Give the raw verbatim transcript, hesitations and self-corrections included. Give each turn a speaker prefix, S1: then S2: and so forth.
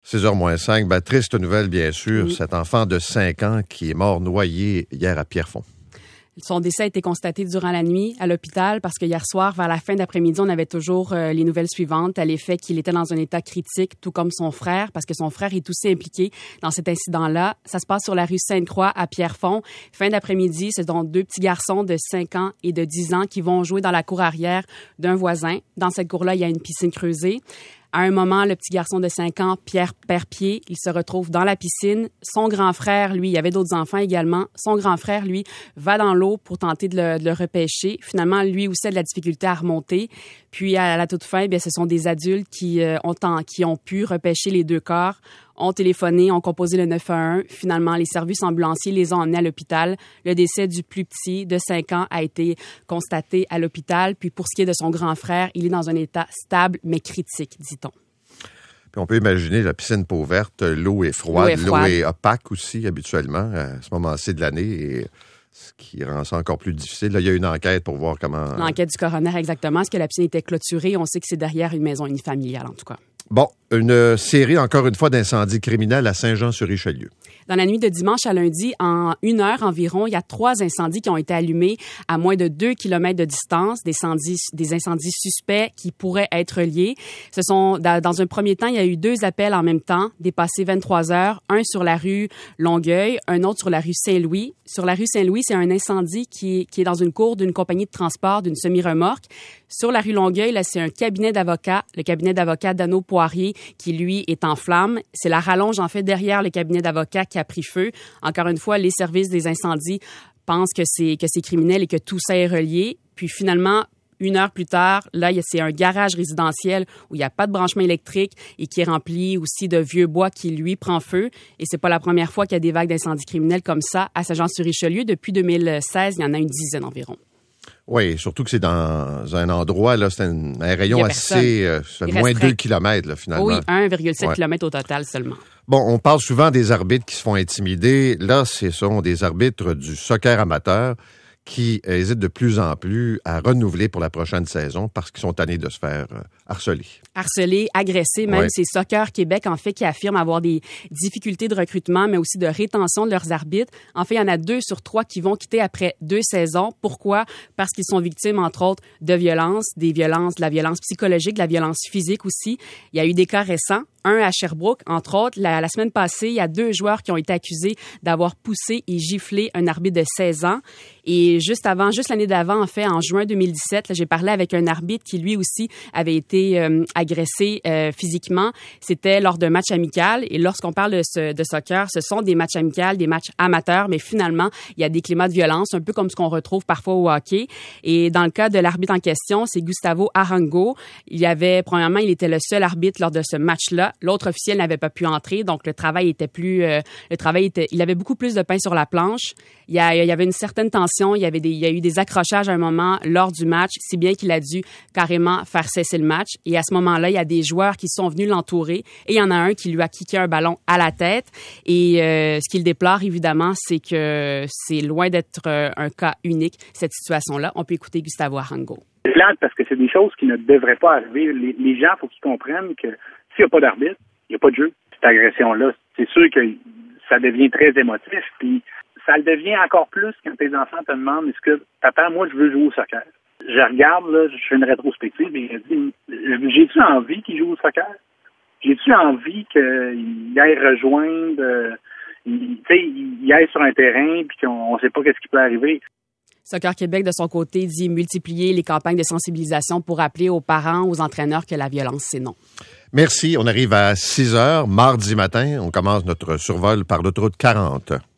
S1: six heures moins cinq, ben, triste nouvelle, bien sûr.
S2: Oui.
S1: Cet enfant de cinq ans qui est mort noyé hier à Pierrefonds.
S2: Son décès a été constaté durant la nuit à l'hôpital parce que hier soir, vers la fin d'après-midi, on avait toujours euh, les nouvelles suivantes à l'effet qu'il était dans un état critique, tout comme son frère, parce que son frère est aussi impliqué dans cet incident-là. Ça se passe sur la rue Sainte-Croix à Pierrefonds. Fin d'après-midi, ce sont deux petits garçons de cinq ans et de dix ans qui vont jouer dans la cour arrière d'un voisin. Dans cette cour-là, il y a une piscine creusée. À un moment, le petit garçon de cinq ans, Pierre perd pied. Il se retrouve dans la piscine. Son grand frère, lui, il y avait d'autres enfants également. Son grand frère, lui, va dans l'eau pour tenter de le, de le repêcher. Finalement, lui aussi a de la difficulté à remonter. Puis, à la toute fin, bien, ce sont des adultes qui, euh, ont, qui ont pu repêcher les deux corps, ont téléphoné, ont composé le neuf un un. Finalement, les services ambulanciers les ont emmenés à l'hôpital. Le décès du plus petit, de cinq ans, a été constaté à l'hôpital. Puis, pour ce qui est de son grand frère, il est dans un état stable, mais critique, dit-on.
S1: Puis on peut imaginer la piscine peau verte, l'eau est froide,
S2: L'eau est, froide.
S1: L'eau est opaque aussi, habituellement, à ce moment-ci de l'année, et ce qui rend ça encore plus difficile. Là, il y a une enquête pour voir comment...
S2: L'enquête du coroner, exactement. Est-ce que la piscine était clôturée? On sait que c'est derrière une maison unifamiliale, en tout cas.
S1: Bon, une série, encore une fois, d'incendies criminels à Saint-Jean-sur-Richelieu.
S2: Dans la nuit de dimanche à lundi, en une heure environ, il y a trois incendies qui ont été allumés à moins de deux kilomètres de distance, des incendies, des incendies suspects qui pourraient être liés. Ce sont, dans un premier temps, il y a eu deux appels en même temps, dépassés vingt-trois heures, un sur la rue Longueuil, un autre sur la rue Saint-Louis. Sur la rue Saint-Louis, c'est un incendie qui, qui est dans une cour d'une compagnie de transport, d'une semi-remorque. Sur la rue Longueuil, là, c'est un cabinet d'avocats, le cabinet d'avocats d'Anneau Poirier, qui, lui, est en flammes. C'est la rallonge, en fait, derrière le cabinet d'avocats qui a pris feu. Encore une fois, les services des incendies pensent que c'est, que c'est criminel et que tout ça est relié. Puis finalement, une heure plus tard, là, c'est un garage résidentiel où il n'y a pas de branchement électrique et qui est rempli aussi de vieux bois qui, lui, prend feu. Et c'est pas la première fois qu'il y a des vagues d'incendies criminels comme ça à Saint-Jean-sur-Richelieu. Depuis deux mille seize, il y en a une dizaine environ.
S1: Oui, surtout que c'est dans un endroit, là, c'est un, un rayon assez... Euh, c'est moins de deux kilomètres, là, finalement.
S2: Oui, un virgule sept
S1: ouais.
S2: kilomètres au total seulement.
S1: Bon, on parle souvent des arbitres qui se font intimider. Là, ce sont des arbitres du soccer amateur qui hésitent de plus en plus à renouveler pour la prochaine saison parce qu'ils sont tannés de se faire euh, harceler.
S2: Harceler, agresser, même
S1: ouais.
S2: c'est Soccer Québec, en fait, qui affirme avoir des difficultés de recrutement, mais aussi de rétention de leurs arbitres. En fait, il y en a deux sur trois qui vont quitter après deux saisons. Pourquoi? Parce qu'ils sont victimes, entre autres, de violences, des violences, de la violence psychologique, de la violence physique aussi. Il y a eu des cas récents. Un à Sherbrooke, entre autres. La, la semaine passée, il y a deux joueurs qui ont été accusés d'avoir poussé et giflé un arbitre de seize ans. Et juste avant, juste l'année d'avant, en fait, en juin deux mille dix-sept, là, j'ai parlé avec un arbitre qui, lui aussi, avait été euh, agressé euh, physiquement. C'était lors d'un match amical. Et lorsqu'on parle de, ce, de soccer, ce sont des matchs amicaux, des matchs amateurs, mais finalement, il y a des climats de violence, un peu comme ce qu'on retrouve parfois au hockey. Et dans le cas de l'arbitre en question, c'est Gustavo Arango. Il y avait, premièrement, il était le seul arbitre lors de ce match-là. L'autre officiel n'avait pas pu entrer, donc le travail était plus, euh, le travail était, il avait beaucoup plus de pain sur la planche. Il y, a, il y avait une certaine tension, il y avait des, il y a eu des accrochages à un moment lors du match, si bien qu'il a dû carrément faire cesser le match. Et à ce moment-là, il y a des joueurs qui sont venus l'entourer et il y en a un qui lui a kické un ballon à la tête. Et euh, ce qu'il déplore évidemment, c'est que c'est loin d'être euh, un cas unique cette situation-là. On peut écouter Gustavo Arango.
S3: C'est plate parce que c'est des choses qui ne devraient pas arriver. Les, les gens, il faut qu'ils comprennent que s'il n'y a pas d'arbitre, il n'y a pas de jeu. Cette agression-là, c'est sûr que ça devient très émotif. Puis ça le devient encore plus quand tes enfants te demandent est-ce que papa, moi, je veux jouer au soccer. Je regarde, là, je fais une rétrospective et je dis j'ai-tu envie qu'il joue au soccer? J'ai-tu envie qu'il aille rejoindre, euh, il, tu sais, il aille sur un terrain puis qu'on ne sait pas qu'est-ce qui peut arriver?
S2: Soccer Québec, de son côté, dit multiplier les campagnes de sensibilisation pour rappeler aux parents, aux entraîneurs que la violence, c'est non.
S1: Merci. On arrive à six heures, mardi matin. On commence notre survol par l'autoroute quarante.